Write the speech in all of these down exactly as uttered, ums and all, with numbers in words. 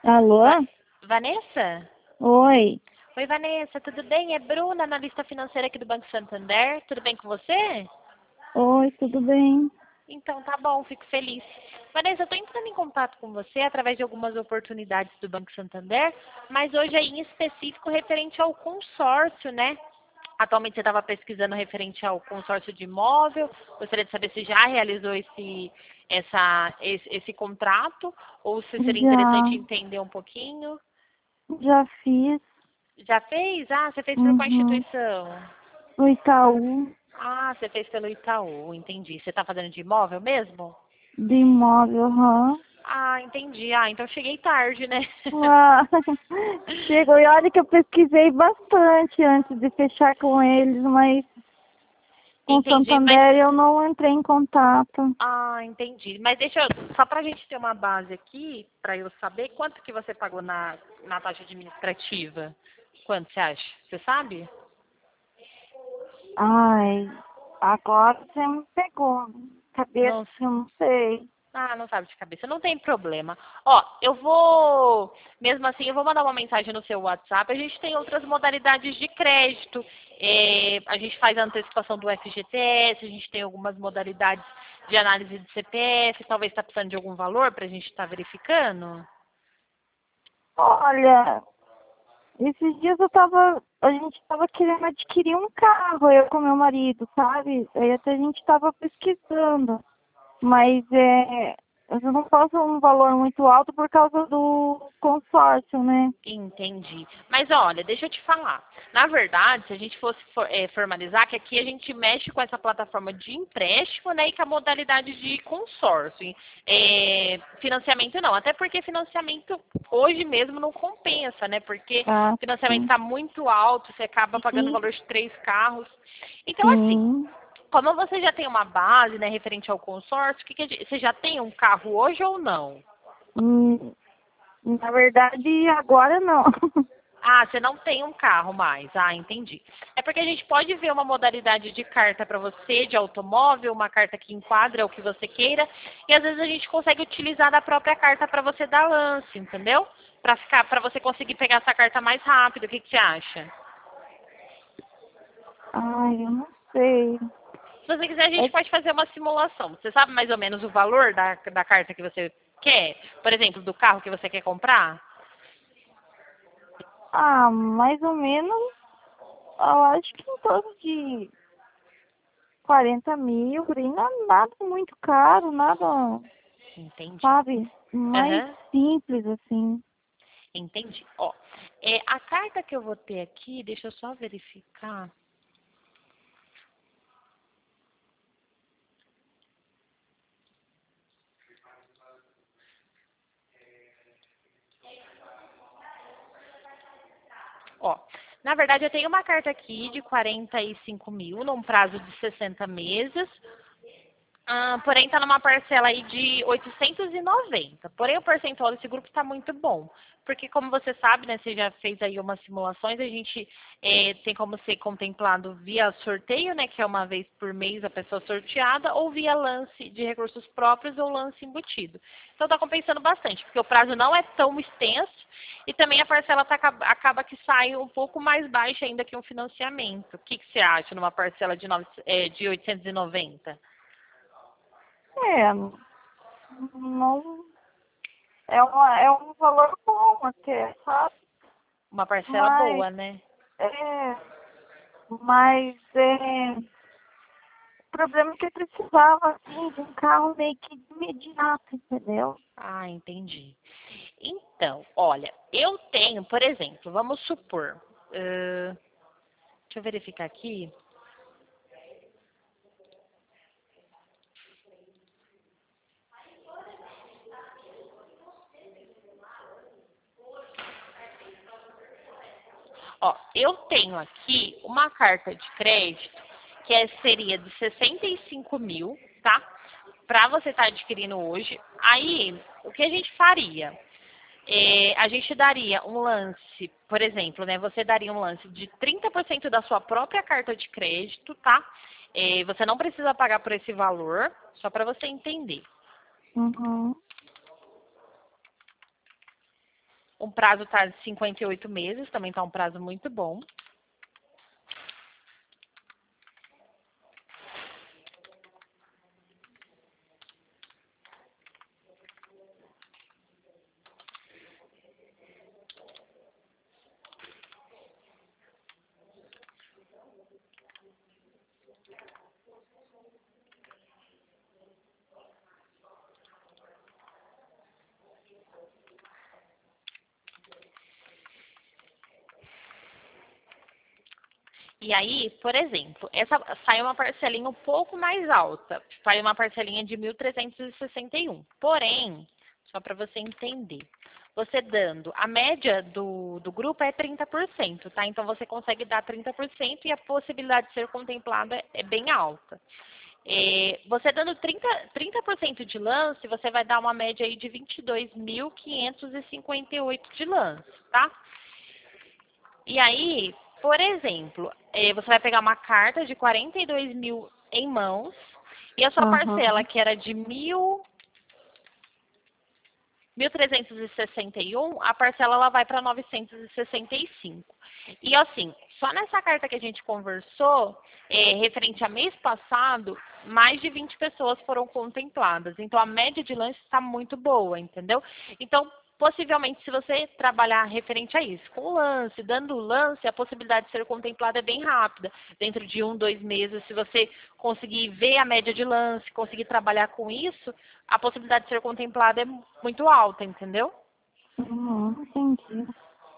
Alô? Va- Vanessa? Oi. Oi, Vanessa, tudo bem? É Bruna, analista financeira aqui do Banco Santander. Tudo bem com você? Oi, tudo bem? Então, tá bom, fico feliz. Vanessa, eu estou entrando em contato com você através de algumas oportunidades do Banco Santander, mas hoje aí em específico referente ao consórcio, né? Atualmente você estava pesquisando referente ao consórcio de imóvel. Gostaria de saber se já realizou esse, essa, esse, esse contrato ou se seria Já, interessante entender um pouquinho. já fiz. Já fez? Ah, você fez por qual Uhum. instituição? O Itaú, Ah, você fez pelo Itaú, entendi. Você está fazendo de imóvel mesmo? de imóvel, aham. Ah, entendi. Ah, então eu cheguei tarde, né? Ah, chegou. E olha que eu pesquisei bastante antes de fechar com eles, mas com o Entendi, mas... Santander eu não entrei em contato. Ah, entendi. Mas deixa eu... Só para a gente ter uma base aqui, para eu saber, quanto que você pagou na, na taxa administrativa? Quanto você acha? Você sabe? Ai, agora você me pegou. Cabeça, Não. eu não sei. Ah, não sabe de cabeça. Não tem problema. Ó, eu vou, mesmo assim, eu vou mandar uma mensagem no seu WhatsApp. A gente tem outras modalidades de crédito. É, a gente faz a antecipação do F G T S, a gente tem algumas modalidades de análise de C P F. Talvez está precisando de algum valor para a gente estar verificando. Olha, esses dias eu tava, a gente tava querendo adquirir um carro, eu com meu marido, sabe? Aí até a gente tava pesquisando, mas é, eu não posso um valor muito alto por causa do consórcio, né? Entendi. Mas olha, deixa eu te falar. Na verdade, se a gente fosse for- eh, formalizar, que aqui a gente mexe com essa plataforma de empréstimo, né, e com a modalidade de consórcio. Eh, financiamento não, até porque financiamento hoje mesmo não compensa, né? Porque Ah, o financiamento sim. está muito alto, você acaba pagando o Sim, valor de três carros. Então, assim, sim. como você já tem uma base, né, referente ao consórcio, que que a gente- você já tem um carro hoje ou não? Hum, na verdade, agora não. Ah, você não tem um carro mais. Ah, entendi. É porque a gente pode ver uma modalidade de carta para você, de automóvel, uma carta que enquadra o que você queira, e às vezes a gente consegue utilizar da própria carta para você dar lance, entendeu? Para ficar, para você conseguir pegar essa carta mais rápido. O que, que você acha? Ai, eu não sei. Se você quiser, a É, gente pode fazer uma simulação. Você sabe mais ou menos o valor da, da carta que você quer? Por exemplo, do carro que você quer comprar? ah, mais ou menos, eu acho que em torno de quarenta mil, por aí, não é nada muito caro, nada, Entendi. sabe, mais Aham. simples assim. Entendi. Ó, é, a carta que eu vou ter aqui, deixa eu só verificar. Ó, na verdade, eu tenho uma carta aqui de quarenta e cinco mil, num prazo de sessenta meses. Ah, porém, está numa parcela aí de oitocentos e noventa. Porém, o percentual desse grupo está muito bom. Porque, como você sabe, né, você já fez aí umas simulações, a gente eh, tem como ser contemplado via sorteio, né, que é uma vez por mês a pessoa sorteada, ou via lance de recursos próprios ou lance embutido. Então, está compensando bastante, porque o prazo não é tão extenso e também a parcela tá, acaba que sai um pouco mais baixa ainda que um financiamento. O que, que você acha numa parcela de, nove, eh, de oitocentos e noventa? É, não, é, uma, é um valor bom até, sabe? Uma parcela Mas, boa, né? é, mas é, o problema é que eu precisava, assim, de um carro meio que de imediato, entendeu? Ah, entendi. Então, olha, eu tenho, por exemplo, vamos supor, ãh, deixa eu verificar aqui. Ó, eu tenho aqui uma carta de crédito que é- seria de sessenta e cinco mil, tá? Para você estar adquirindo hoje. Aí, o que a gente faria? É, a gente daria um lance, por exemplo, né? Você daria um lance de trinta por cento da sua própria carta de crédito, tá? É, você não precisa pagar por esse valor, só para você entender. Uhum. Um prazo tá de cinquenta e oito meses, também tá um prazo muito bom. E aí, por exemplo, essa sai uma parcelinha um pouco mais alta, sai uma parcelinha de mil trezentos e sessenta e um. Porém, só para você entender, você dando, a média do, do grupo é trinta por cento, tá? Então você consegue dar trinta por cento e a possibilidade de ser contemplada é bem alta. É, você dando trinta, trinta por cento de lance, você vai dar uma média aí de vinte e dois mil quinhentos e cinquenta e oito de lance, tá? E aí, por exemplo, eh, você vai pegar uma carta de quarenta e dois mil em mãos e a sua parcela, Aham. que era de mil, mil trezentos e sessenta e um, a parcela ela vai para novecentos e sessenta e cinco. E assim, só nessa carta que a gente conversou, eh, referente a mês passado, mais de vinte pessoas foram contempladas. Então a média de lance está muito boa, entendeu? Então, possivelmente, se você trabalhar referente a isso, com lance, dando lance, a possibilidade de ser contemplada é bem rápida. Dentro de um, dois meses, se você conseguir ver a média de lance, conseguir trabalhar com isso, a possibilidade de ser contemplada é muito alta, entendeu? Uhum, entendi.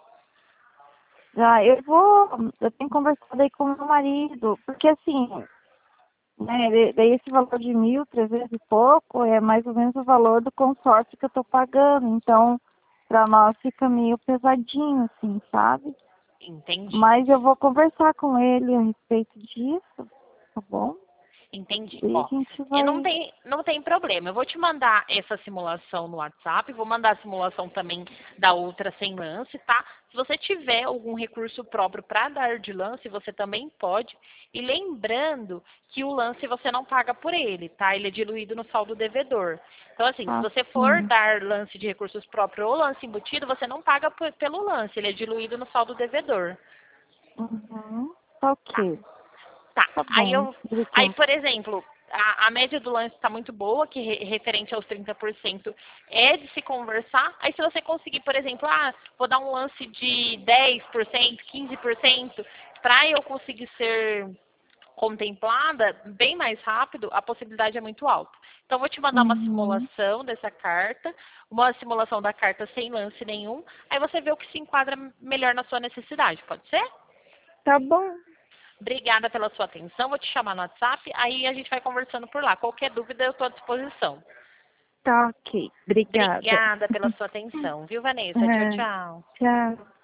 Já, eu vou, eu tenho conversado aí com o meu marido, porque assim, né, de- daí esse valor de mil, trezentos e pouco é mais ou menos o valor do consórcio que eu tô pagando, então pra nós fica meio pesadinho, assim, sabe? Entendi. Mas eu vou conversar com ele a respeito disso, tá bom? Entendi. E a Ó, gente e não vai. tem, não tem problema. Eu vou te mandar essa simulação no WhatsApp, vou mandar a simulação também da outra sem lance, tá? Se você tiver algum recurso próprio para dar de lance, você também pode. E lembrando que o lance você não paga por ele, tá? Ele é diluído no saldo devedor. Então, assim, se você for Assim. dar lance de recursos próprios ou lance embutido, você não paga por- pelo lance, ele é diluído no saldo devedor. Uhum. Ok. Tá, Tá aí bom. eu, aí Obrigada. por exemplo, a, a média do lance está muito boa, que re- referente aos trinta por cento é de se conversar. Aí se você conseguir, por exemplo, ah, vou dar um lance de dez por cento, quinze por cento, para eu conseguir ser contemplada bem mais rápido, a possibilidade é muito alta. Então, vou te mandar uma Uhum. simulação dessa carta, uma simulação da carta sem lance nenhum, aí você vê o que se enquadra melhor na sua necessidade, pode ser? Tá bom. Obrigada pela sua atenção. Vou te chamar no WhatsApp, aí a gente vai conversando por lá. Qualquer dúvida, eu estou à disposição. Tá ok. Obrigada. Obrigada pela sua atenção, viu, Vanessa? Tchau, É, tchau. tchau.